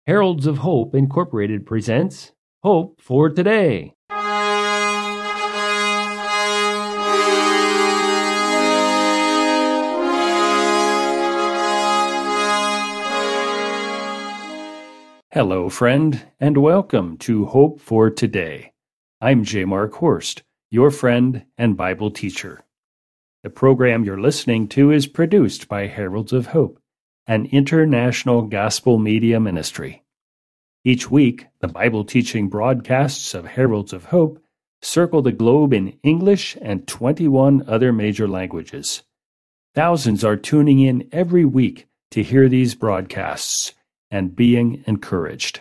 Heralds of Hope Incorporated presents Hope for Today. Hello, friend, and welcome to Hope for Today. I'm J. Mark Horst, your friend and Bible teacher. The program you're listening to is produced by Heralds of Hope, an international gospel media ministry. Each week, the Bible teaching broadcasts of Heralds of Hope circle the globe in English and 21 other major languages. Thousands are tuning in every week to hear these broadcasts and being encouraged.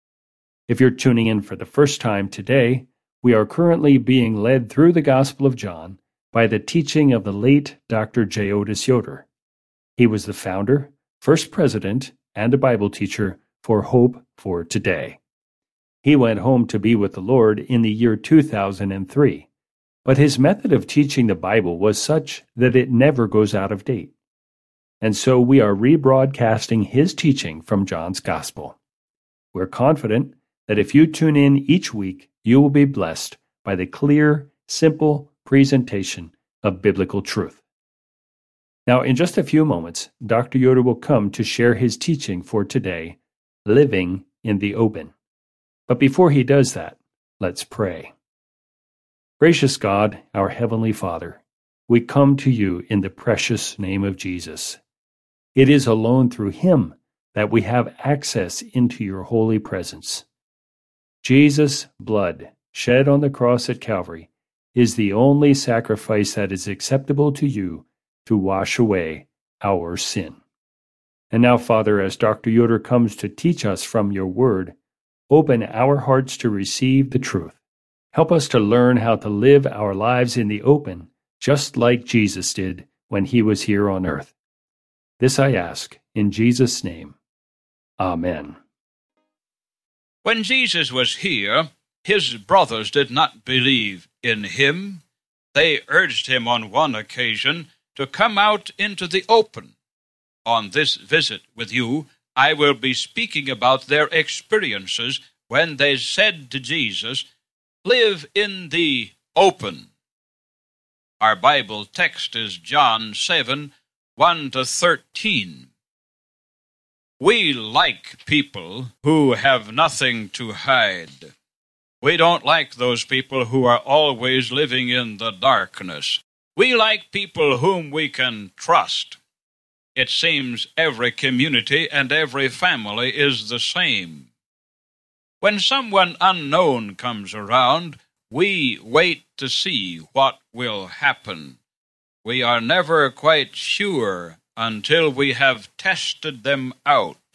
If you're tuning in for the first time today, we are currently being led through the Gospel of John by the teaching of the late Dr. J. Otis Yoder. He was the founder, first president, and a Bible teacher for Hope for Today. He went home to be with the Lord in the year 2003, but his method of teaching the Bible was such that it never goes out of date. And so we are rebroadcasting his teaching from John's Gospel. We're confident that if you tune in each week, you will be blessed by the clear, simple presentation of biblical truth. Now, in just a few moments, Dr. Yoder will come to share his teaching for today, Living in the Open. But before he does that, let's pray. Gracious God, our Heavenly Father, we come to you in the precious name of Jesus. It is alone through him that we have access into your holy presence. Jesus' blood, shed on the cross at Calvary, is the only sacrifice that is acceptable to you to wash away our sin. And now, Father, as Dr. Yoder comes to teach us from your word, open our hearts to receive the truth. Help us to learn how to live our lives in the open, just like Jesus did when he was here on earth. This I ask in Jesus' name. Amen. When Jesus was here, his brothers did not believe in him. They urged him on one occasion to come out into the open. On this visit with you, I will be speaking about their experiences when they said to Jesus, "Live in the open." Our Bible text is John 7, 1-13. We like people who have nothing to hide. We don't like those people who are always living in the darkness. We like people whom we can trust. It seems every community and every family is the same. When someone unknown comes around, we wait to see what will happen. We are never quite sure until we have tested them out.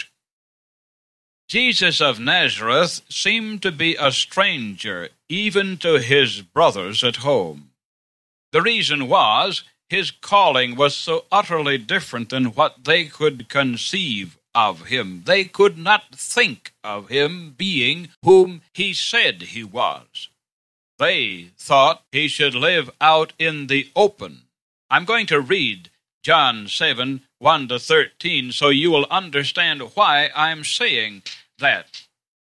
Jesus of Nazareth seemed to be a stranger even to his brothers at home. The reason was his calling was so utterly different than what they could conceive of him. They could not think of him being whom he said he was. They thought he should live out in the open. I'm going to read John 7, 1-13, so you will understand why I'm saying that.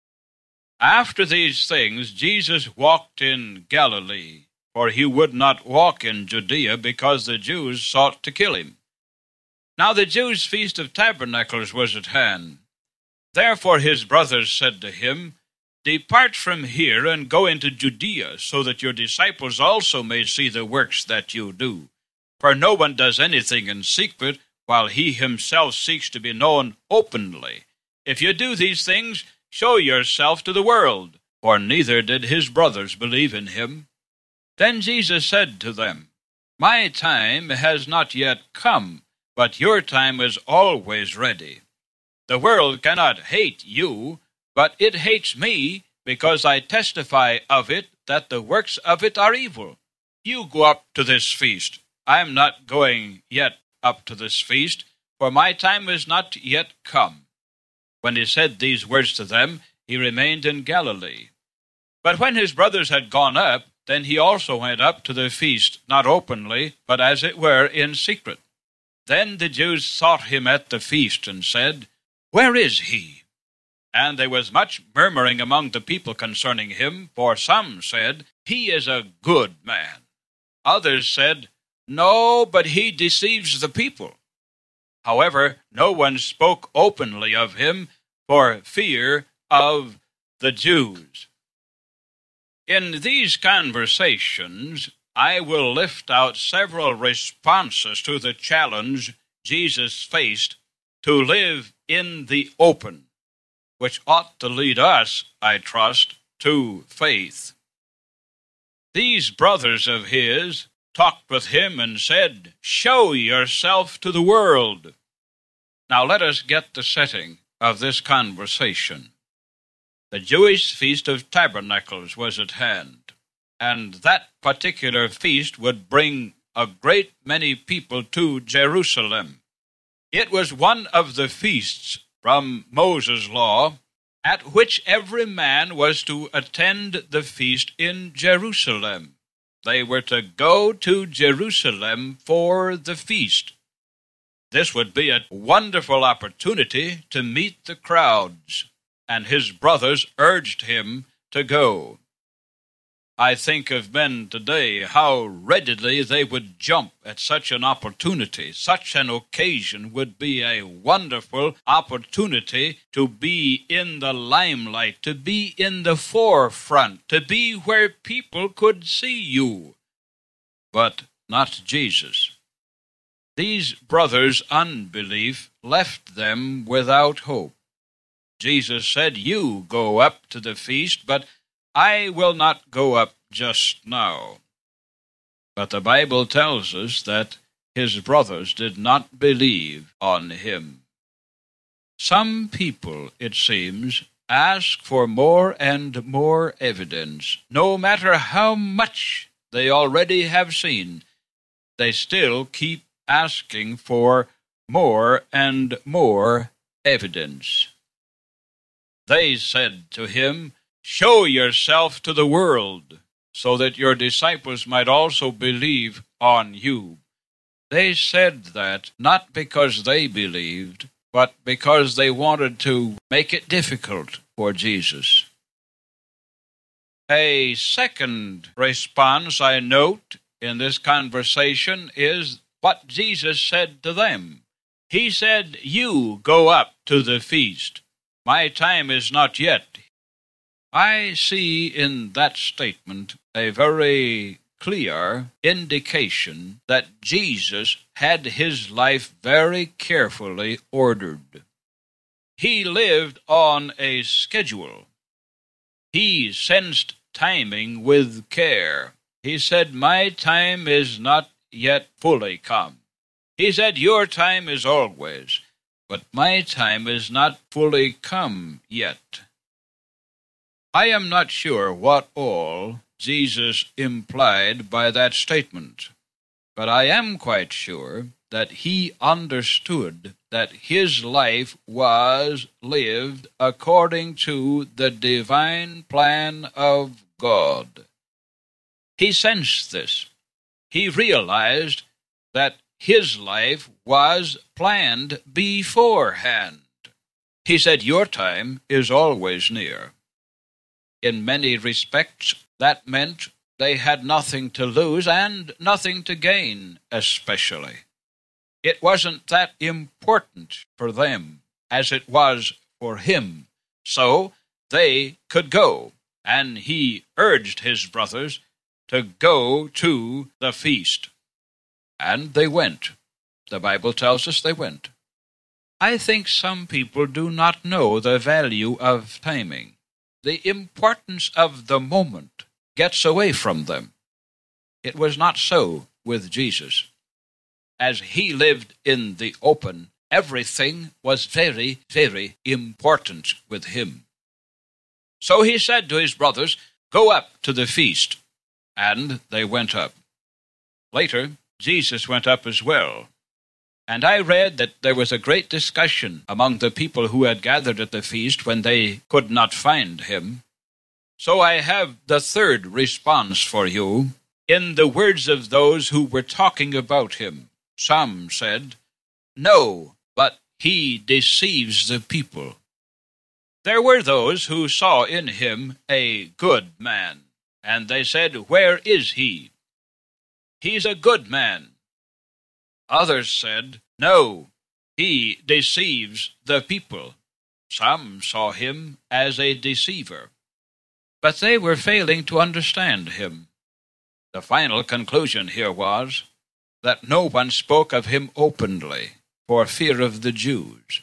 After these things, Jesus walked in Galilee, for he would not walk in Judea because the Jews sought to kill him. Now the Jews' feast of tabernacles was at hand. Therefore his brothers said to him, "Depart from here and go into Judea, so that your disciples also may see the works that you do. For no one does anything in secret, while he himself seeks to be known openly. If you do these things, show yourself to the world." For neither did his brothers believe in him. Then Jesus said to them, "My time has not yet come, but your time is always ready. The world cannot hate you, but it hates me, because I testify of it that the works of it are evil. You go up to this feast. I am not going yet up to this feast, for my time is not yet come." When he said these words to them, he remained in Galilee. But when his brothers had gone up, then he also went up to the feast, not openly, but as it were in secret. Then the Jews sought him at the feast and said, "Where is he?" And there was much murmuring among the people concerning him, for some said, He is a good man. Others said, No, but he deceives the people. However, no one spoke openly of him for fear of the Jews. In these conversations, I will lift out several responses to the challenge Jesus faced to live in the open, which ought to lead us, I trust, to faith. These brothers of his talked with him and said, Show yourself to the world. Now let us get the setting of this conversation. The Jewish Feast of Tabernacles was at hand, and that particular feast would bring a great many people to Jerusalem. It was one of the feasts from Moses' law, at which every man was to attend the feast in Jerusalem. They were to go to Jerusalem for the feast. This would be a wonderful opportunity to meet the crowds, and his brothers urged him to go. I think of men today, how readily they would jump at such an opportunity. Such an occasion would be a wonderful opportunity to be in the limelight, to be in the forefront, to be where people could see you. But not Jesus. These brothers' unbelief left them without hope. Jesus said, You go up to the feast, but I will not go up just now. But the Bible tells us that his brothers did not believe on him. Some people, it seems, ask for more and more evidence. No matter how much they already have seen, they still keep asking for more and more evidence. They said to him, Show yourself to the world, so that your disciples might also believe on you. They said that not because they believed, but because they wanted to make it difficult for Jesus. A second response I note in this conversation is what Jesus said to them. He said, You go up to the feast. My time is not yet. I see in that statement a very clear indication that Jesus had his life very carefully ordered. He lived on a schedule. He sensed timing with care. He said, My time is not yet fully come. He said, Your time is always, but my time is not fully come yet. I am not sure what all Jesus implied by that statement, but I am quite sure that he understood that his life was lived according to the divine plan of God. He sensed this. He realized that his life was planned beforehand. He said, Your time is always near. In many respects, that meant they had nothing to lose and nothing to gain, especially. It wasn't that important for them as it was for him, so they could go, and he urged his brothers to go to the feast. And they went. The Bible tells us they went. I think some people do not know the value of timing. The importance of the moment gets away from them. It was not so with Jesus. As he lived in the open, everything was very, very important with him. So he said to his brothers, Go up to the feast. And they went up. Later, Jesus went up as well. And I read that there was a great discussion among the people who had gathered at the feast when they could not find him. So I have the third response for you in the words of those who were talking about him. Some said, No, but he deceives the people. There were those who saw in him a good man, and they said, "Where is he? He's a good man." Others said, "No, he deceives the people." Some saw him as a deceiver, but they were failing to understand him. The final conclusion here was that no one spoke of him openly for fear of the Jews.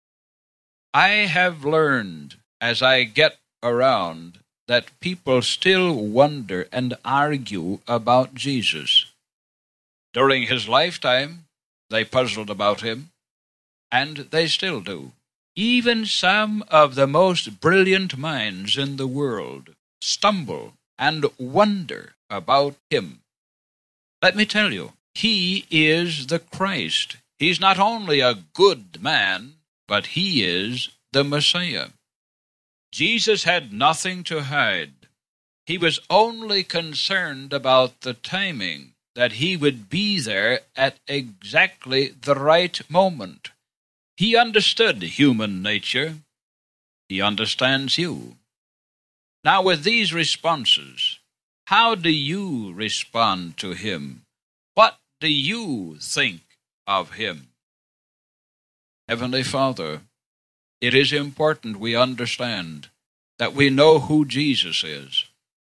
I have learned as I get around that people still wonder and argue about Jesus. During his lifetime, they puzzled about him, and they still do. Even some of the most brilliant minds in the world stumble and wonder about him. Let me tell you, he is the Christ. He's not only a good man, but he is the Messiah. Jesus had nothing to hide. He was only concerned about the timing, that he would be there at exactly the right moment. He understood human nature. He understands you. Now, with these responses, how do you respond to him? What do you think of him? Heavenly Father, it is important we understand that we know who Jesus is.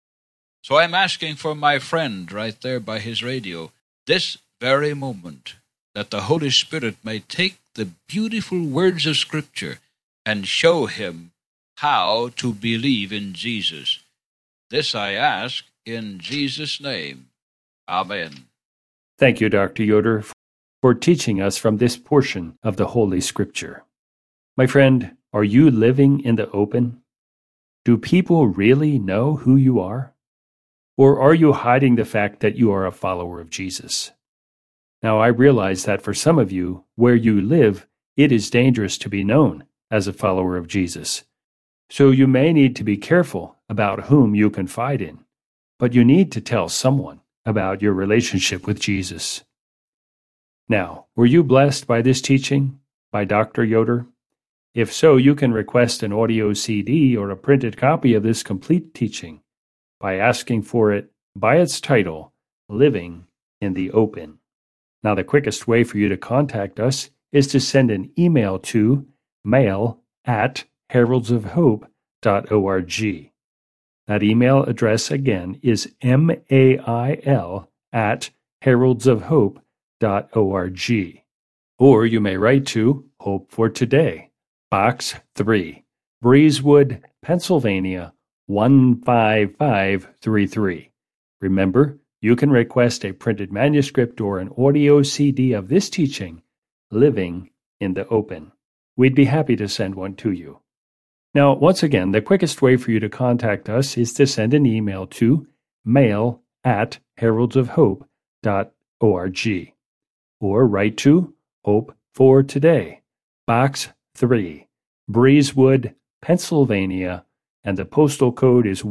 So I'm asking for my friend right there by his radio, this very moment, that the Holy Spirit may take the beautiful words of Scripture and show him how to believe in Jesus. This I ask in Jesus' name. Amen. Thank you, Dr. Yoder, for teaching us from this portion of the Holy Scripture. My friend, are you living in the open? Do people really know who you are? Or are you hiding the fact that you are a follower of Jesus? Now, I realize that for some of you, where you live, it is dangerous to be known as a follower of Jesus. So you may need to be careful about whom you confide in, but you need to tell someone about your relationship with Jesus. Now, were you blessed by this teaching by Dr. Yoder? If so, you can request an audio CD or a printed copy of this complete teaching by asking for it by its title, Living in the Open. Now, the quickest way for you to contact us is to send an email to mail@heraldsofhope.org. That email address again is mail@heraldsofhope.org. Or you may write to Hope for Today, Box 3, Breezewood, Pennsylvania, 15533. Remember, you can request a printed manuscript or an audio CD of this teaching, Living in the Open. We'd be happy to send one to you. Now, once again, the quickest way for you to contact us is to send an email to mail@heraldsofhope.org or write to Hope for Today, Box 3, Breezewood, Pennsylvania, and the postal code is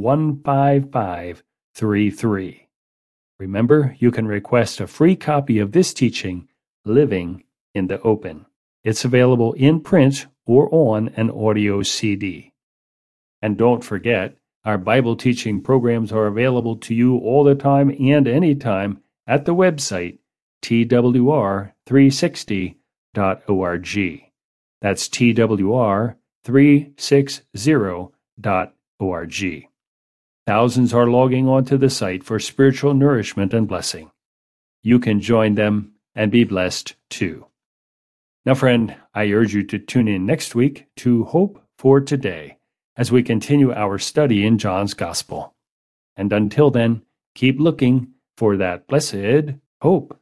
15533. Remember, you can request a free copy of this teaching, Living in the Open. It's available in print or on an audio CD. And don't forget, our Bible teaching programs are available to you all the time and anytime at the website twr360.org. That's twr360.org. Thousands are logging onto the site for spiritual nourishment and blessing. You can join them and be blessed too. Now, friend, I urge you to tune in next week to Hope for Today as we continue our study in John's Gospel. And until then, keep looking for that blessed hope.